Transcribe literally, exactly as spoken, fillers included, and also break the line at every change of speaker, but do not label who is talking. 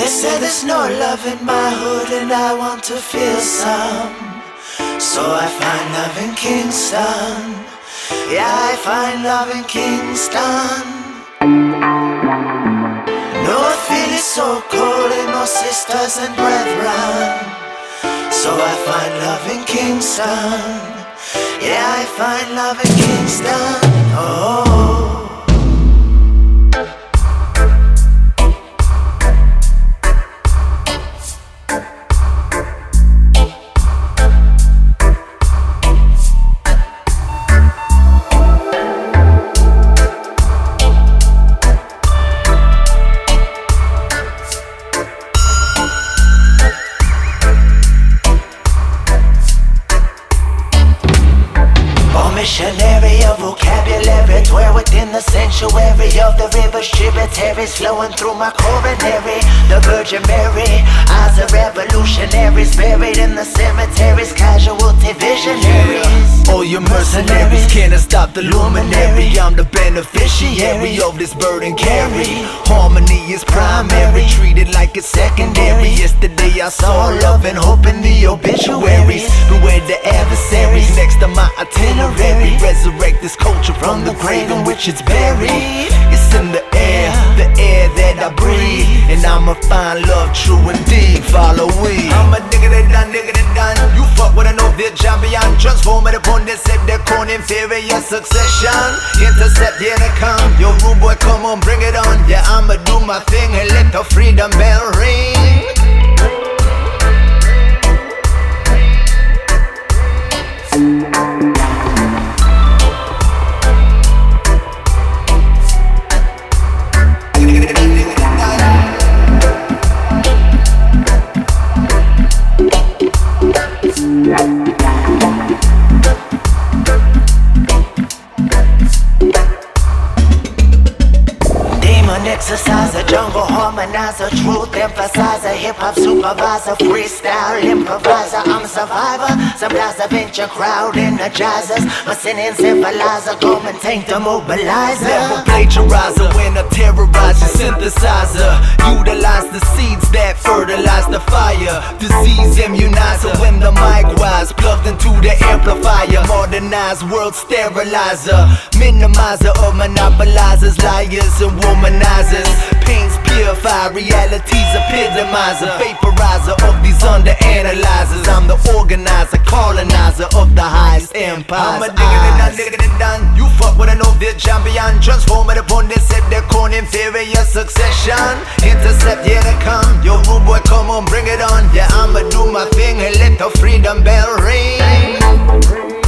They say there's no love in my hood and I want to feel some. So I find love in Kingston. Yeah, I find love in Kingston. North Philly so cold and no sisters and brethren. So I find love in Kingston. Yeah, I find love in Kingston. Oh. Missionary of vocabulary, dwell within the sanctuary of the river's tributaries flowing through my coronary. The Virgin Mary, eyes of revolutionaries buried in the cemeteries, casualty visionaries.
All your mercenaries cannot stop the luminary. I'm the beneficiary of this burden carry. Harmony is primary, treated like it's secondary. Yesterday I saw love and hope in the obituaries. Beware the adversaries next to my itinerary. Resurrect this culture from the grave in which it's buried. It's in the air, the air that I breathe. And I'ma find love true indeed, follow we. I'm a nigga that done, nigga that done. You fuck with an Ovid champion. Transform it upon this set, their corn inferior succession. Intercept, here they come. Yo, rude boy, come on, bring it on. Yeah, I'ma do my thing and let the freedom bell ring.
Exerciser, jungle harmonizer, truth emphasizer, hip-hop supervisor, freestyle improviser. I'm a survivor, supplies a venture crowd energizers. My sinning symbolizer, go maintain the mobilizer.
Never plagiarizer when I terrorize your synthesizer. Utilize the seeds that fertilize the fire. Disease immunizer when the mic wise plugged into the amplifier. Modernized world sterilizer, minimizer of monopolizers, liars and womanizers. Pains purify, reality's epitomizer, vaporizer of these under-analyzers. I'm the organizer, colonizer of the highest empires. I'm a nigga that done, nigga that done. You fuck with an Ovid champion. Transform it upon this set, their corn inferior succession. Intercept, here they come. Yo, rude boy, come on, bring it on. Yeah, I'ma do my thing and let the freedom bell ring.